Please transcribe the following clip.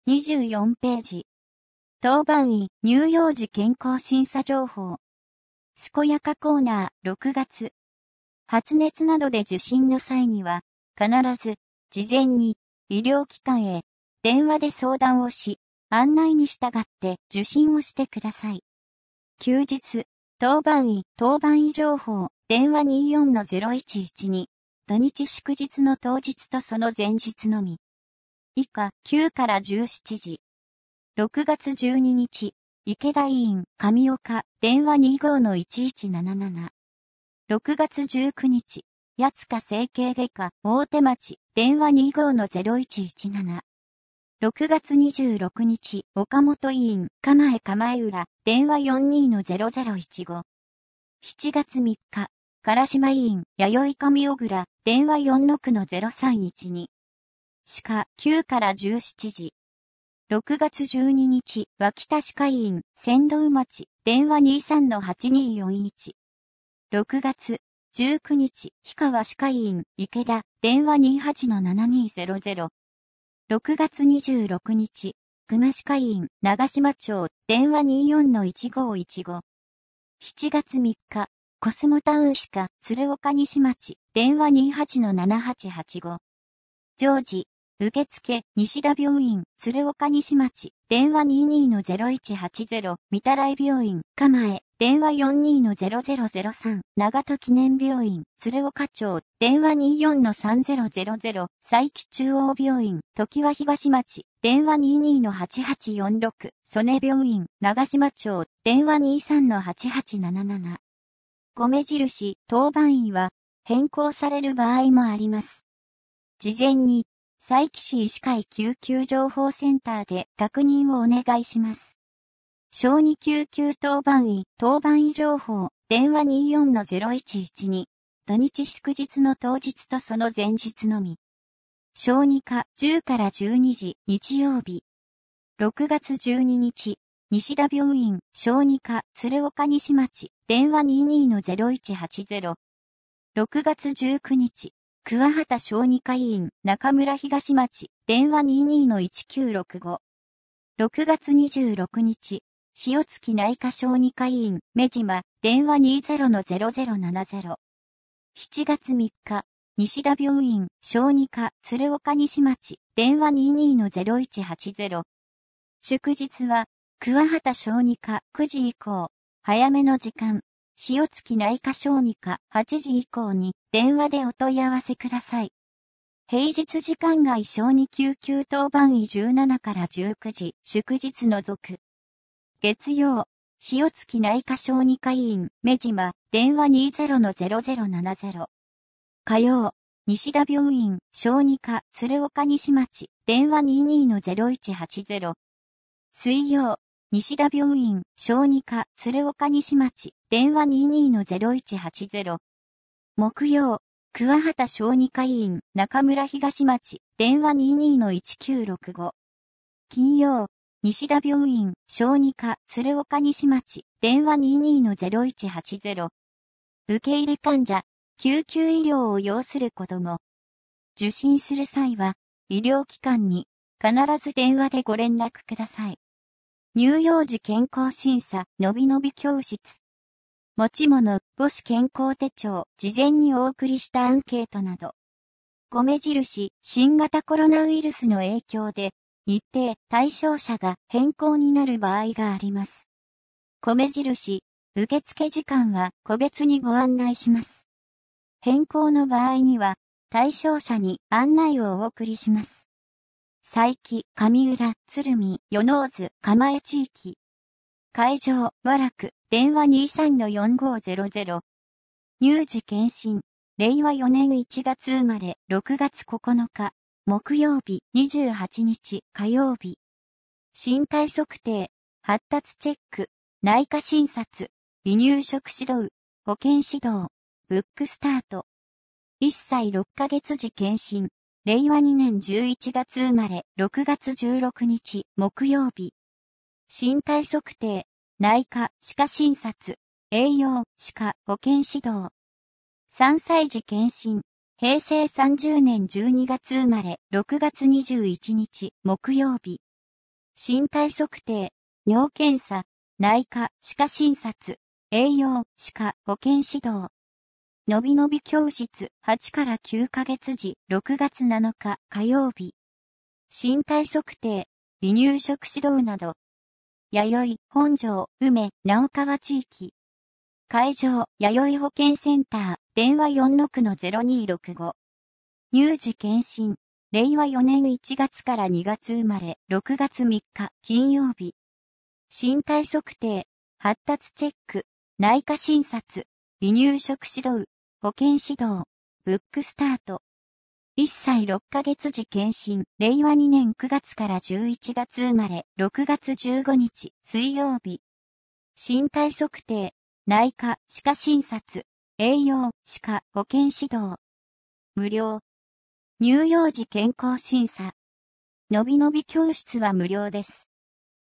24ページ。当番医、乳幼児健康審査情報。健やかコーナー、6月。発熱などで受診の際には、必ず、事前に、医療機関へ、電話で相談をし、案内に従って受診をしてください。休日、当番医情報、電話 24-0112、土日祝日の当日とその前日のみ。以下、9から17時。6月12日、池田委員、上岡、電話 25-1177。6月19日、八塚整形外科、大手町、電話 25-0117。6月26日、岡本委員、構え裏、電話 42-0015。7月3日、唐島委員、弥生上小倉、電話 46-0312。歯科、9から17時。6月12日、脇田歯科医院、仙道町、電話 23-8241。6月19日、氷川歯科医院、池田、電話 28-7200。6月26日、熊歯科医院、長島町、電話 24-1515。7月3日、コスモタウン歯科、鶴岡西町、電話 28-7885。常時、受付、西田病院、鶴岡西町、電話 22-0180、御手洗病院、構え、電話 42-0003、長門記念病院、鶴岡町、電話 24-3000、佐伯中央病院、常盤東町、電話 22-8846、曽根病院、長島町、電話 23-8877。米印、当番医は、変更される場合もあります。事前に、佐伯市医師会救急情報センターで確認をお願いします。小児救急当番医情報、電話 24-0112、土日祝日の当日とその前日のみ。小児科10から12時、日曜日。6月12日、西田病院、小児科鶴岡西町、電話 22-0180。6月19日、桑畑小児科医院、中村東町、電話 22-1965。6月26日、塩月内科小児科医院、目島、電話 20-0070。7月3日、西田病院、小児科、鶴岡西町、電話 22-0180。祝日は、桑畑小児科9時以降、早めの時間。塩月内科小児科8時以降に電話でお問い合わせください。平日時間外小児救急当番医17から19時、祝日除く。月曜、塩月内科小児科医院、目島、電話 20-0070。火曜、西田病院、小児科、鶴岡西町、電話 22-0180。水曜、西田病院、小児科、鶴岡西町、電話 22-0180。木曜、桑畑小児科医院、中村東町、電話 22-1965。金曜、西田病院、小児科、鶴岡西町、電話 22-0180。受け入れ患者、救急医療を要する子供。受診する際は、医療機関に必ず電話でご連絡ください。乳幼児健康審査、のびのび教室。持ち物、母子健康手帳、事前にお送りしたアンケートなど。米印、新型コロナウイルスの影響で、日程、対象者が変更になる場合があります。米印、受付時間は個別にご案内します。変更の場合には、対象者に案内をお送りします。佐伯、上浦、鶴見、与野津、蒲江地域。会場、和楽、電話 23-4500。乳児検診、令和4年1月生まれ、6月9日、木曜日、28日、火曜日。身体測定、発達チェック、内科診察、離乳食指導、保健指導、ブックスタート。1歳6ヶ月時検診。令和2年11月生まれ、6月16日、木曜日。身体測定、内科、歯科診察、栄養、歯科、保健指導。3歳児検診、平成30年12月生まれ、6月21日、木曜日。 身体測定、尿検査、内科、歯科診察、栄養、歯科、保健指導。のびのび教室8から9ヶ月時6月7日火曜日。身体測定、離乳食指導など。弥生、本庄、梅、直川地域。会場、弥生保健センター、電話46-0265。乳児検診、令和4年1月から2月生まれ、6月3日、金曜日。身体測定、発達チェック、内科診察、離乳食指導、保健指導、ブックスタート。1歳6ヶ月時検診、令和2年9月から11月生まれ、6月15日、水曜日。身体測定、内科、歯科診察、栄養、歯科、保健指導。無料。乳幼児健康審査。のびのび教室は無料です。